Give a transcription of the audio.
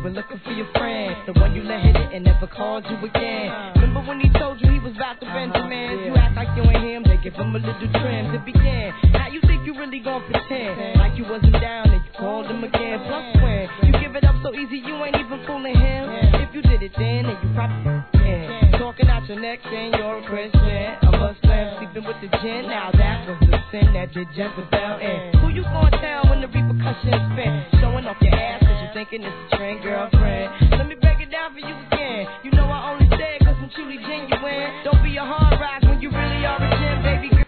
were looking for your friend, the one you let hit it and never called you again. Remember when he told you he was about to Benjamin? You act like you ain't him, they give him a little trim to begin. Now you think you really gon' pretend like you wasn't down and you called him again. Plus when you give it up so easy, you ain't even fooling him. If you did it then you probably can. Talking out your neck saying you're a Christian, a Muslim, sleeping with the gin. Now that was the sin that did Jezebel in. Who you gonna tell when the repercussions spin? Showing off your ass cause you thinking it's a trend, girlfriend. Let me break it down for you again. You know I only say it cause I'm truly genuine. Don't be a hard rock when you really are a gem, baby girl.